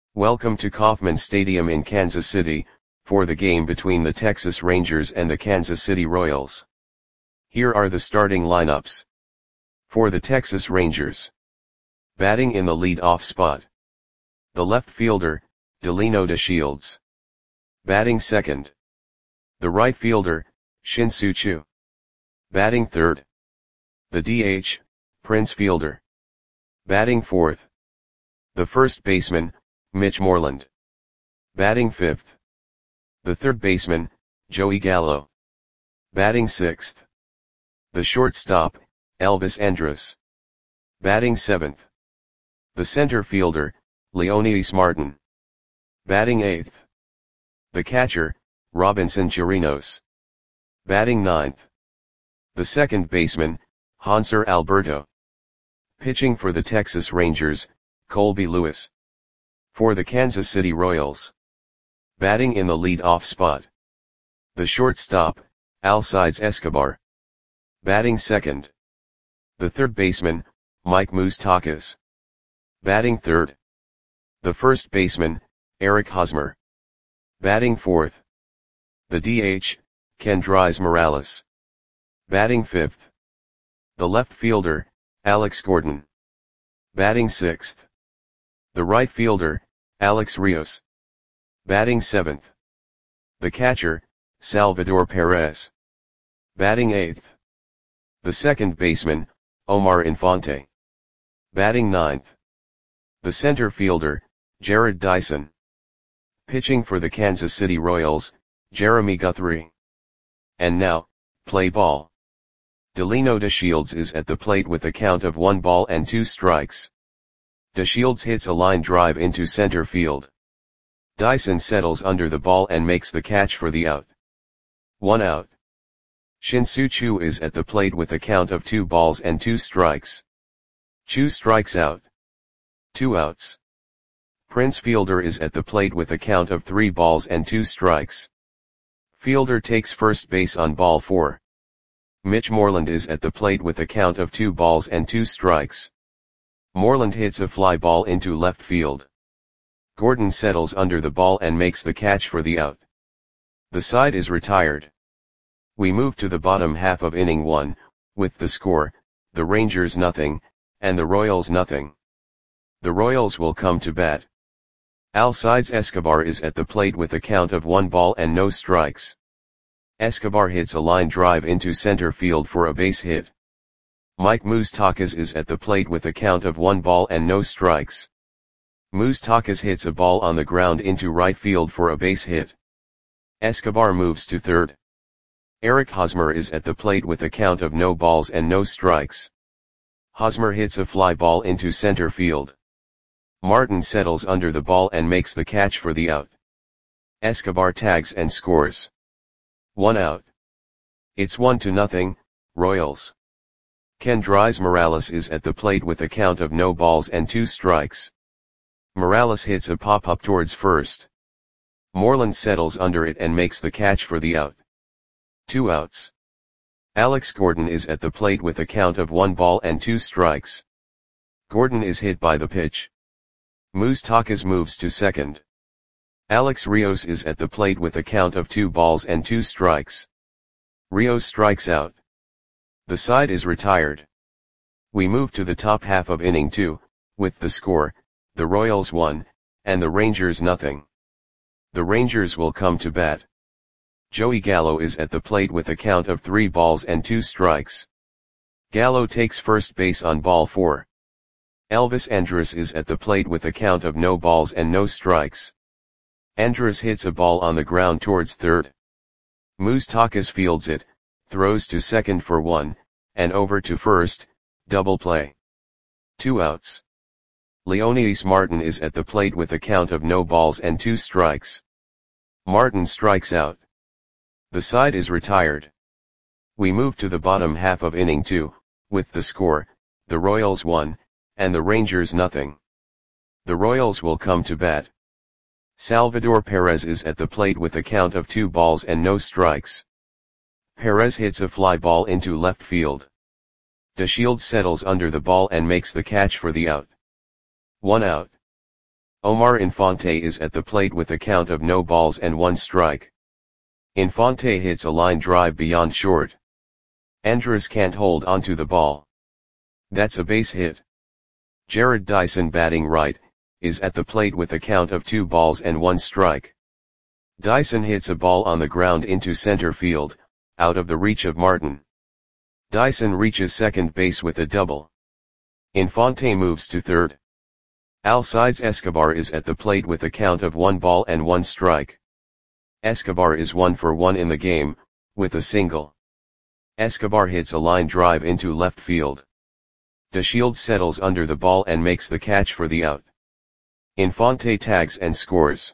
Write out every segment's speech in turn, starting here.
Welcome to Kauffman Stadium in Kansas City, for the game between the Texas Rangers and the Kansas City Royals. Here are the starting lineups. For the Texas Rangers. Batting in the lead-off spot. The left fielder, Delino DeShields. Batting second. The right fielder, Shin-Soo Choo. Batting third. The DH, Prince Fielder. Batting fourth. The first baseman, Mitch Moreland. Batting fifth. The third baseman, Joey Gallo. Batting sixth. The shortstop, Elvis Andrus. Batting seventh. The center fielder, Leonidas Martin. Batting eighth. The catcher, Robinson Chirinos. Batting ninth. The second baseman, Hanser Alberto. Pitching for the Texas Rangers, Colby Lewis. For the Kansas City Royals. Batting in the lead-off spot. The shortstop, Alcides Escobar. Batting second. The third baseman, Mike Moustakas. Batting third. The first baseman, Eric Hosmer. Batting fourth. The DH, Kendrys Morales. Batting fifth. The left fielder, Alex Gordon. Batting sixth. The right fielder, Alex Rios. Batting seventh. The catcher, Salvador Perez. Batting eighth. The second baseman, Omar Infante. Batting ninth. The center fielder, Jared Dyson. Pitching for the Kansas City Royals, Jeremy Guthrie. And now, play ball. Delino DeShields is at the plate with a count of 1-2 strikes. DeShields hits a line drive into center field. Dyson settles under the ball and makes the catch for the out. 1 out. Shin-Soo Choo is at the plate with a count of 2-2 strikes. Choo strikes out. 2 outs. Prince Fielder is at the plate with a count of 3-2 strikes. Fielder takes first base on ball 4. Mitch Moreland is at the plate with a count of 2-2 strikes. Moreland hits a fly ball into left field. Gordon settles under the ball and makes the catch for the out. The side is retired. We move to the bottom half of inning 1, with the score, the Rangers 0, and the Royals 0. The Royals will come to bat. Alcides Escobar is at the plate with a count of 1-0 strikes. Escobar hits a line drive into center field for a base hit. Mike Moustakas is at the plate with a count of 1-0 strikes. Moustakas hits a ball on the ground into right field for a base hit. Escobar moves to third. Eric Hosmer is at the plate with a count of 0 strikes. Hosmer hits a fly ball into center field. Martin settles under the ball and makes the catch for the out. Escobar tags and scores. 1 out. It's 1-0, Royals. Kendrys Morales is at the plate with a count of 0-2 strikes. Morales hits a pop-up towards first. Moreland settles under it and makes the catch for the out. 2 outs. Alex Gordon is at the plate with a count of 1-2 strikes. Gordon is hit by the pitch. Moustakas moves to second. Alex Rios is at the plate with a count of 2-2 strikes. Rios strikes out. The side is retired. We move to the top half of inning 2, with the score, the Royals 1, and the Rangers 0. The Rangers will come to bat. Joey Gallo is at the plate with a count of 3-2 strikes. Gallo takes first base on ball 4. Elvis Andrus is at the plate with a count of 0 strikes. Andrus hits a ball on the ground towards third. Moustakas fields it, throws to second for 1, and over to first, double play. 2 outs. Leonidas Martin is at the plate with a count of 0-2 strikes. Martin strikes out. The side is retired. We move to the bottom half of inning 2, with the score, the Royals 1, and the Rangers 0. The Royals will come to bat. Salvador Perez is at the plate with a count of 2-0 strikes. Perez hits a fly ball into left field. DeShields settles under the ball and makes the catch for the out. 1 out. Omar Infante is at the plate with a count of no balls and 1 strike. Infante hits a line drive beyond short. Andrus can't hold onto the ball. That's a base hit. Jared Dyson, batting right, is at the plate with a count of 2 balls and 1 strike. Dyson hits a ball on the ground into center field, out of the reach of Martin. Dyson reaches second base with a double. Infante moves to third. Alcides Escobar is at the plate with a count of 1 ball and 1 strike. Escobar is 1 for 1 in the game, with a single. Escobar hits a line drive into left field. DeShields settles under the ball and makes the catch for the out. Infante tags and scores.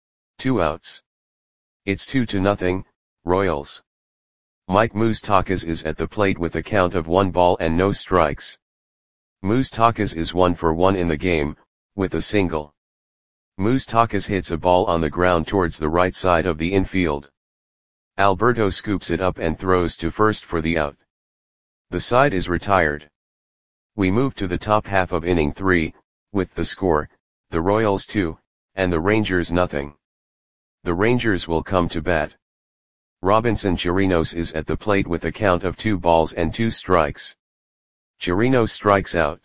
2 outs. It's 2-0, Royals. Mike Moustakas is at the plate with a count of 1 ball and no strikes. Moustakas is 1 for 1 in the game, with a single. Moustakas hits a ball on the ground towards the right side of the infield. Alberto scoops it up and throws to first for the out. The side is retired. We move to the top half of inning 3, with the score, the Royals 2, and the Rangers nothing. The Rangers will come to bat. Robinson Chirinos is at the plate with a count of 2 balls and 2 strikes. Chirinos strikes out.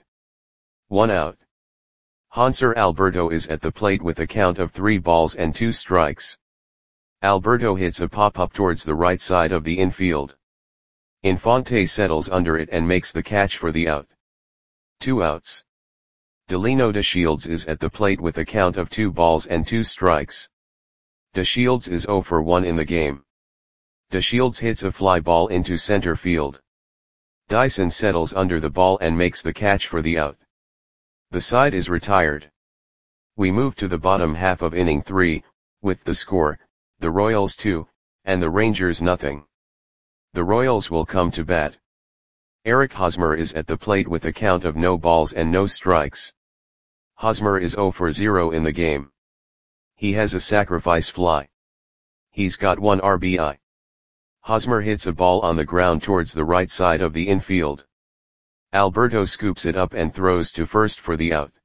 1 out. Hanser Alberto is at the plate with a count of 3 balls and 2 strikes. Alberto hits a pop-up towards the right side of the infield. Infante settles under it and makes the catch for the out. 2 outs. Delino DeShields is at the plate with a count of 2 balls and 2 strikes. DeShields is 0 for 1 in the game. DeShields hits a fly ball into center field. Dyson settles under the ball and makes the catch for the out. The side is retired. We move to the bottom half of inning 3, with the score, the Royals 2, and the Rangers nothing. The Royals will come to bat. Eric Hosmer is at the plate with a count of no balls and no strikes. Hosmer is 0 for 0 in the game. He has a sacrifice fly. He's got 1 RBI. Hosmer hits a ball on the ground towards the right side of the infield. Alberto scoops it up and throws to first for the out.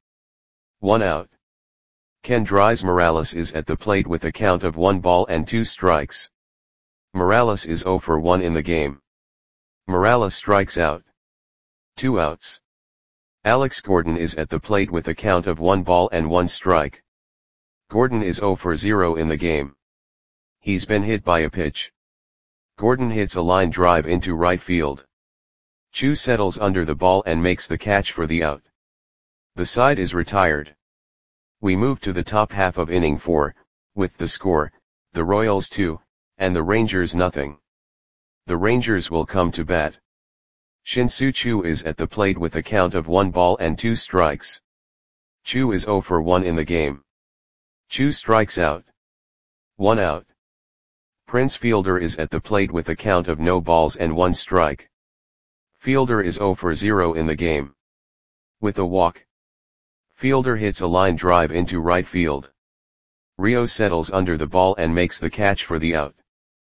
1 out. Kendrys Morales is at the plate with a count of 1 ball and 2 strikes. Morales is 0 for 1 in the game. Morales strikes out. 2 outs. Alex Gordon is at the plate with a count of 1 ball and 1 strike. Gordon is 0 for 0 in the game. He's been hit by a pitch. Gordon hits a line drive into right field. Chu settles under the ball and makes the catch for the out. The side is retired. We move to the top half of inning 4, with the score, the Royals 2, and the Rangers nothing. The Rangers will come to bat. Shin-Soo Choo is at the plate with a count of 1 ball and 2 strikes. Chu is 0 for 1 in the game. Chu strikes out. 1 out. Prince Fielder is at the plate with a count of no balls and 1 strike. Fielder is 0 for 0 in the game. With a walk. Fielder hits a line drive into right field. Rios settles under the ball and makes the catch for the out.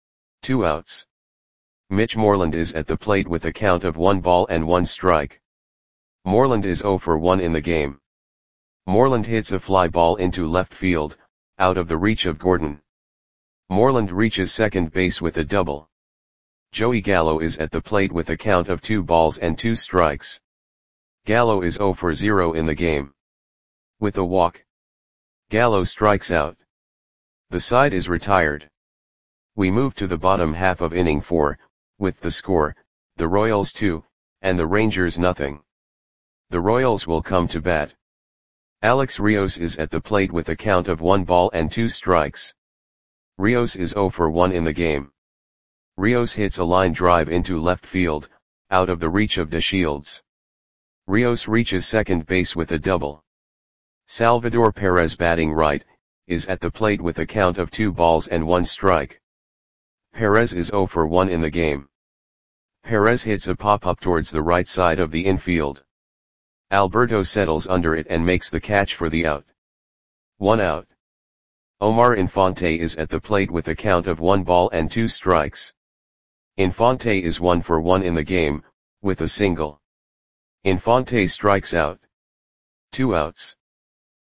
2 outs. Mitch Moreland is at the plate with a count of 1 ball and 1 strike. Moreland is 0 for 1 in the game. Moreland hits a fly ball into left field, out of the reach of Gordon. Moreland reaches second base with a double. Joey Gallo is at the plate with a count of 2 balls and 2 strikes. Gallo is 0 for 0 in the game. With a walk. Gallo strikes out. The side is retired. We move to the bottom half of inning 4, with the score, the Royals 2, and the Rangers nothing. The Royals will come to bat. Alex Rios is at the plate with a count of 1 ball and 2 strikes. Rios is 0 for 1 in the game. Rios hits a line drive into left field, out of the reach of DeShields. Rios reaches second base with a double. Salvador Perez, batting right, is at the plate with a count of 2 balls and 1 strike. Perez is 0 for 1 in the game. Perez hits a pop-up towards the right side of the infield. Alberto settles under it and makes the catch for the out. 1 out. Omar Infante is at the plate with a count of 1 ball and 2 strikes. Infante is 1 for 1 in the game, with a single. Infante strikes out. 2 outs.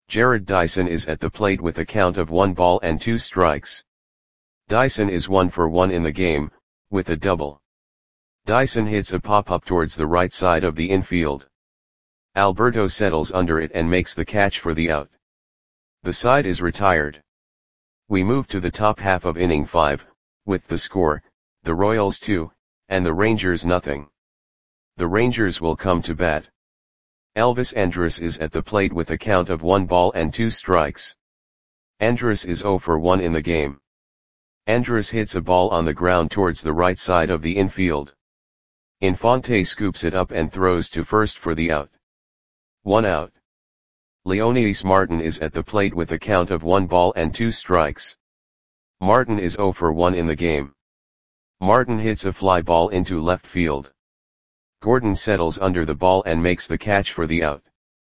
Jared Dyson is at the plate with a count of 1 ball and 2 strikes. Dyson is 1 for 1 in the game, with a double. Dyson hits a pop-up towards the right side of the infield. Alberto settles under it and makes the catch for the out. The side is retired. We move to the top half of inning 5, with the score, the Royals 2, and the Rangers nothing. The Rangers will come to bat. Elvis Andrus is at the plate with a count of 1 ball and 2 strikes. Andrus is 0 for 1 in the game. Andrus hits a ball on the ground towards the right side of the infield. Infante scoops it up and throws to first for the out. 1 out. Leonidas Martin is at the plate with a count of 1 ball and 2 strikes. Martin is 0 for 1 in the game. Martin hits a fly ball into left field. Gordon settles under the ball and makes the catch for the out.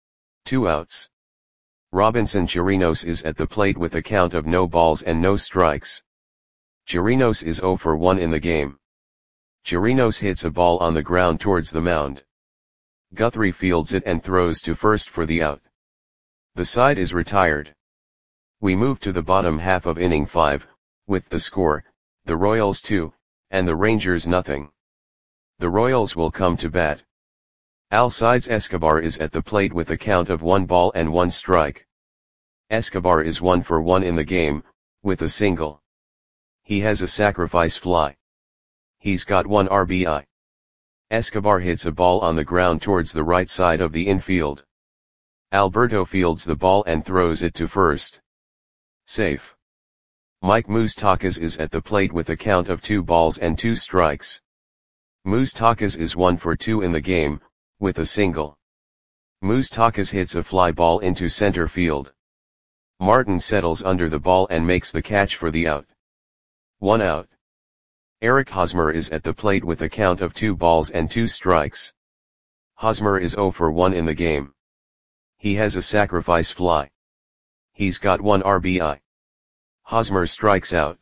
2 outs. Robinson Chirinos is at the plate with a count of no balls and no strikes. Chirinos is 0 for 1 in the game. Chirinos hits a ball on the ground towards the mound. Guthrie fields it and throws to first for the out. The side is retired. We move to the bottom half of inning 5, with the score, the Royals 2, and the Rangers nothing. The Royals will come to bat. Alcides Escobar is at the plate with a count of 1 ball and 1 strike. Escobar is 1 for 1 in the game, with a single. He has a sacrifice fly. He's got 1 RBI. Escobar hits a ball on the ground towards the right side of the infield. Alberto fields the ball and throws it to first. Safe. Mike Moustakas is at the plate with a count of 2 balls and 2 strikes. Moustakas is 1 for 2 in the game, with a single. Moustakas hits a fly ball into center field. Martin settles under the ball and makes the catch for the out. 1 out. Eric Hosmer is at the plate with a count of 2 balls and 2 strikes. Hosmer is 0 for 1 in the game. He has a sacrifice fly. He's got 1 RBI. Hosmer strikes out.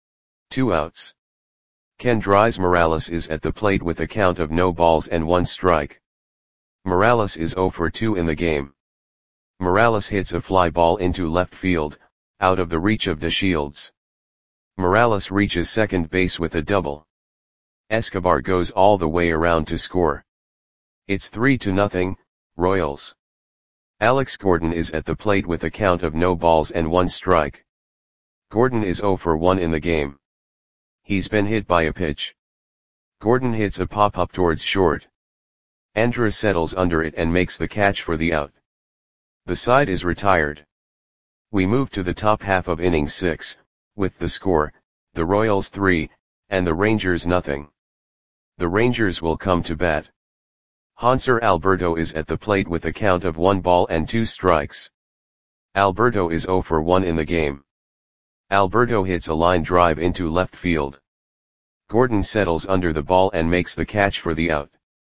2 outs. Kendrys Morales is at the plate with a count of no balls and 1 strike. Morales is 0 for 2 in the game. Morales hits a fly ball into left field, out of the reach of DeShields. Morales reaches second base with a double. Escobar goes all the way around to score. It's 3-0, Royals. Alex Gordon is at the plate with a count of no balls and 1 strike. Gordon is 0 for 1 in the game. He's been hit by a pitch. Gordon hits a pop-up towards short. Andrus settles under it and makes the catch for the out. The side is retired. We move to the top half of inning 6, with the score, the Royals 3, and the Rangers nothing. The Rangers will come to bat. Hanser Alberto is at the plate with a count of 1 ball and 2 strikes. Alberto is 0 for 1 in the game. Alberto hits a line drive into left field. Gordon settles under the ball and makes the catch for the out.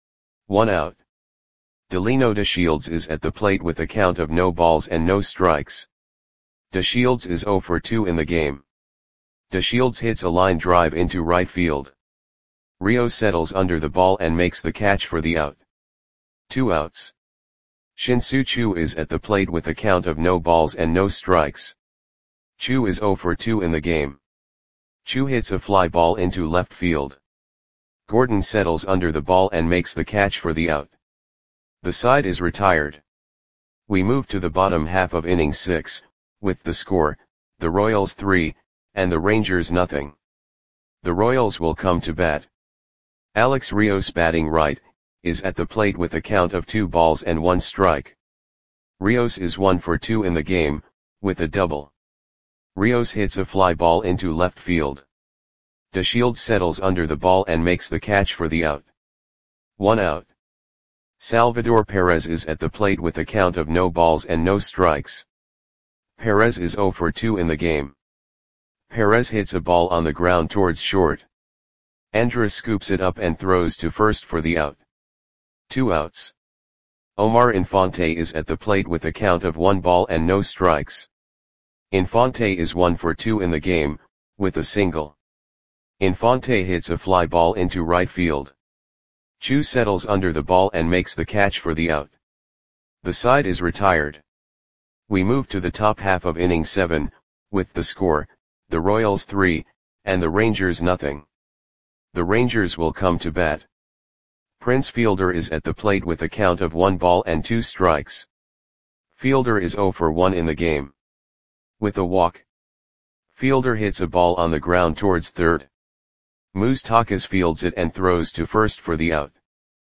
1 out. Delino DeShields is at the plate with a count of no balls and no strikes. DeShields is 0 for 2 in the game. DeShields hits a line drive into right field. Rios settles under the ball and makes the catch for the out. 2 outs. Shin-Soo Choo is at the plate with a count of no balls and no strikes. Choo is 0 for 2 in the game. Choo hits a fly ball into left field. Gordon settles under the ball and makes the catch for the out. The side is retired. We move to the bottom half of inning 6, with the score, the Royals 3, and the Rangers nothing. The Royals will come to bat. Alex Rios batting right, is at the plate with a count of 2 balls and 1 strike. Rios is 1 for 2 in the game, with a double. Rios hits a fly ball into left field. DeShields settles under the ball and makes the catch for the out. 1 out. Salvador Perez is at the plate with a count of no balls and no strikes. Perez is 0 for 2 in the game. Perez hits a ball on the ground towards short. Andrus scoops it up and throws to first for the out. 2 outs. Omar Infante is at the plate with a count of 1 ball and no strikes. Infante is 1 for 2 in the game, with a single. Infante hits a fly ball into right field. Choo settles under the ball and makes the catch for the out. The side is retired. We move to the top half of inning 7, with the score, the Royals 3, and the Rangers nothing. The Rangers will come to bat. Prince Fielder is at the plate with a count of 1 ball and 2 strikes. Fielder is 0 for 1 in the game. With a walk. Fielder hits a ball on the ground towards third. Moustakas fields it and throws to first for the out.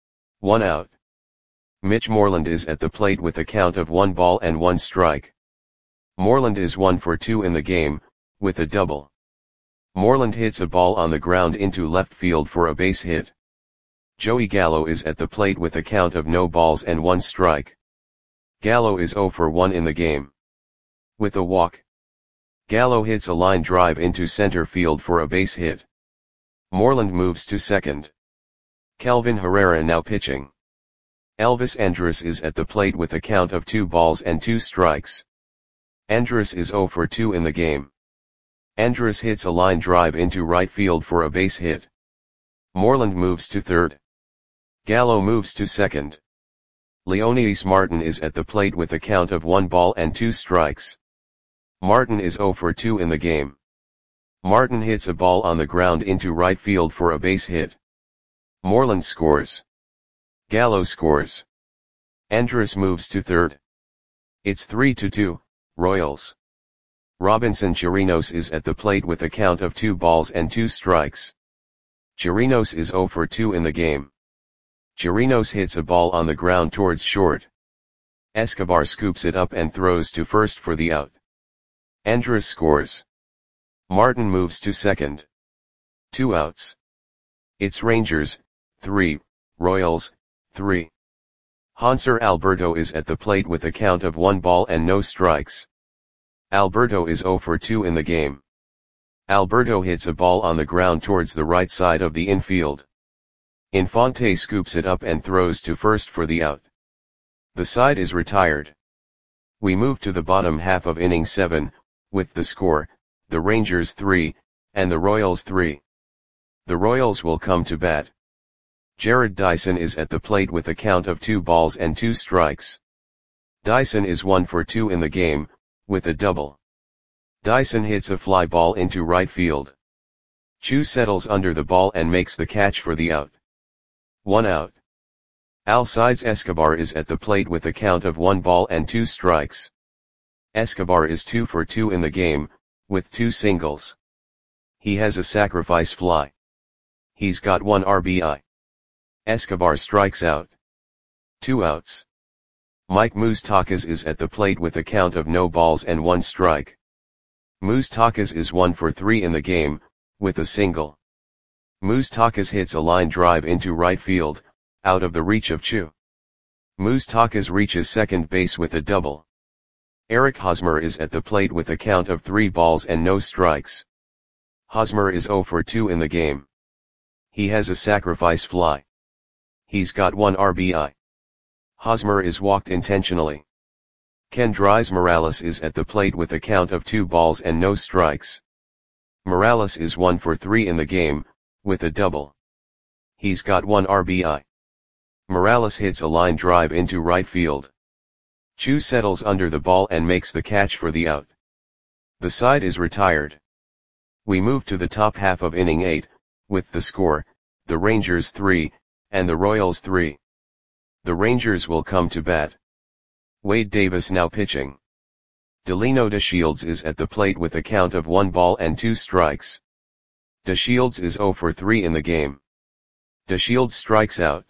1 out. Mitch Moreland is at the plate with a count of 1 ball and 1 strike. Moreland is 1 for 2 in the game, with a double. Moreland hits a ball on the ground into left field for a base hit. Joey Gallo is at the plate with a count of no balls and 1 strike. Gallo is 0 for 1 in the game. With a walk. Gallo hits a line drive into center field for a base hit. Moreland moves to second. Kelvin Herrera now pitching. Elvis Andrus is at the plate with a count of 2 balls and 2 strikes. Andrus is 0 for 2 in the game. Andrus hits a line drive into right field for a base hit. Moreland moves to third. Gallo moves to second. Leonidas Martin is at the plate with a count of 1 ball and 2 strikes. Martin is 0 for 2 in the game. Martin hits a ball on the ground into right field for a base hit. Moreland scores. Gallo scores. Andrus moves to third. It's 3-2, Royals. Robinson Chirinos is at the plate with a count of 2 balls and 2 strikes. Chirinos is 0 for 2 in the game. Chirinos hits a ball on the ground towards short. Escobar scoops it up and throws to first for the out. Andrus scores. Martin moves to second. 2 outs. It's Rangers, 3, Royals, 3. Hanser Alberto is at the plate with a count of 1 ball and no strikes. Alberto is 0 for 2 in the game. Alberto hits a ball on the ground towards the right side of the infield. Infante scoops it up and throws to first for the out. The side is retired. We move to the bottom half of inning 7, with the score, the Rangers 3, and the Royals 3. The Royals will come to bat. Jared Dyson is at the plate with a count of 2 balls and 2 strikes. Dyson is 1 for 2 in the game, with a double. Dyson hits a fly ball into right field. Chu settles under the ball and makes the catch for the out. 1 out. Alcides Escobar is at the plate with a count of 1 ball and 2 strikes. Escobar is 2 for 2 in the game, with 2 singles. He has a sacrifice fly. He's got 1 RBI. Escobar strikes out. 2 outs. Mike Moustakas is at the plate with a count of no balls and 1 strike. Moustakas is 1 for 3 in the game, with a single. Moustakas hits a line drive into right field, out of the reach of Chu. Moustakas reaches second base with a double. Eric Hosmer is at the plate with a count of 3 balls and no strikes. Hosmer is 0 for 2 in the game. He has a sacrifice fly. He's got 1 RBI. Hosmer is walked intentionally. Kendrys Morales is at the plate with a count of 2 balls and no strikes. Morales is 1 for 3 in the game, with a double. He's got 1 RBI. Morales hits a line drive into right field. Chu settles under the ball and makes the catch for the out. The side is retired. We move to the top half of inning 8, with the score, the Rangers 3, and the Royals 3. The Rangers will come to bat. Wade Davis now pitching. Delino DeShields is at the plate with a count of 1 ball and 2 strikes. DeShields is 0 for 3 in the game. DeShields strikes out.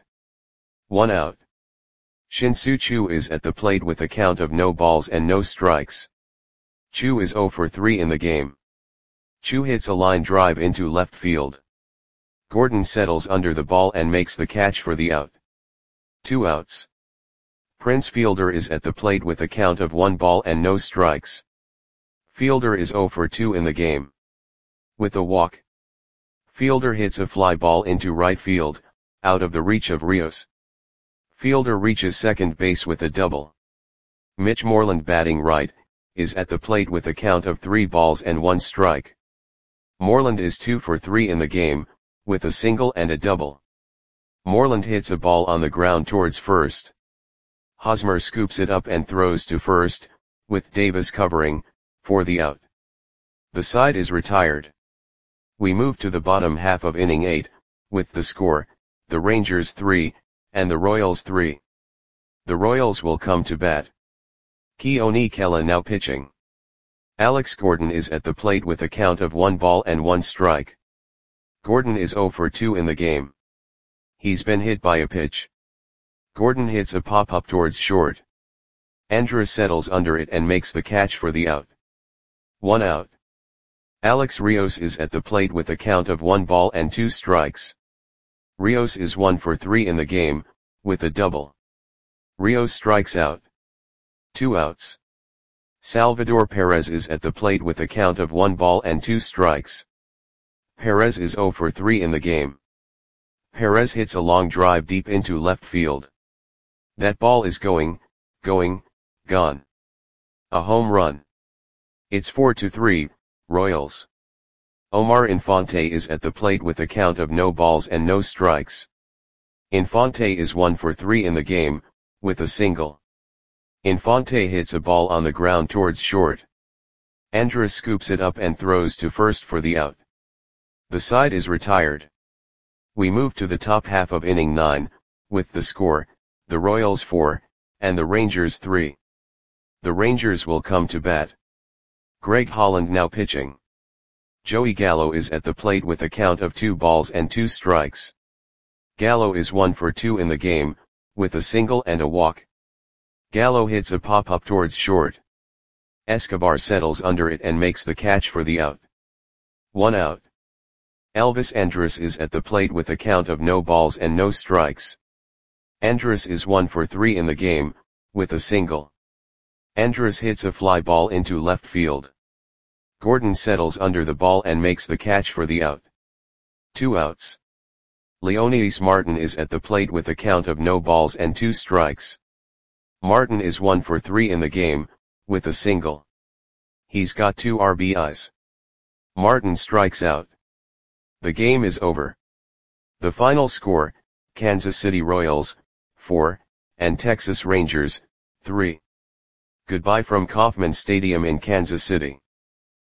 1 out. Shin-Soo Choo is at the plate with a count of no balls and no strikes. Choo is 0 for 3 in the game. Choo hits a line drive into left field. Gordon settles under the ball and makes the catch for the out. 2 outs. Prince Fielder is at the plate with a count of 1 ball and no strikes. Fielder is 0 for 2 in the game. With a walk. Fielder hits a fly ball into right field, out of the reach of Rios. Fielder reaches second base with a double. Mitch Moreland batting right, is at the plate with a count of 3 balls and 1 strike. Moreland is 2 for 3 in the game, with a single and a double. Moreland hits a ball on the ground towards first. Hosmer scoops it up and throws to first, with Davis covering, for the out. The side is retired. We move to the bottom half of inning 8, with the score, the Rangers 3, and the Royals 3. The Royals will come to bat. Keone Kela now pitching. Alex Gordon is at the plate with a count of 1 ball and 1 strike. Gordon is 0 for 2 in the game. He's been hit by a pitch. Gordon hits a pop-up towards short. Andrus settles under it and makes the catch for the out. 1 out. Alex Rios is at the plate with a count of 1 ball and 2 strikes. Rios is 1 for 3 in the game, with a double. Rios strikes out. 2 outs. Salvador Perez is at the plate with a count of 1 ball and 2 strikes. Perez is 0 for 3 in the game. Perez hits a long drive deep into left field. That ball is gone. A home run. It's 4-3, Royals. Omar Infante is at the plate with a count of no balls and no strikes. Infante is 1 for 3 in the game, with a single. Infante hits a ball on the ground towards short. Andrus scoops it up and throws to first for the out. The side is retired. We move to the top half of inning 9, with the score, the Royals 4, and the Rangers 3. The Rangers will come to bat. Greg Holland now pitching. Joey Gallo is at the plate with a count of 2 balls and 2 strikes. Gallo is 1 for 2 in the game, with a single and a walk. Gallo hits a pop-up towards short. Escobar settles under it and makes the catch for the out. 1 out. Elvis Andrus is at the plate with a count of no balls and no strikes. Andrus is 1 for 3 in the game, with a single. Andrus hits a fly ball into left field. Gordon settles under the ball and makes the catch for the out. 2 outs. Leonidas Martin is at the plate with a count of no balls and 2 strikes. Martin is 1 for 3 in the game, with a single. He's got 2 RBIs. Martin strikes out. The game is over. The final score, Kansas City Royals, 4, and Texas Rangers, 3. Goodbye from Kauffman Stadium in Kansas City.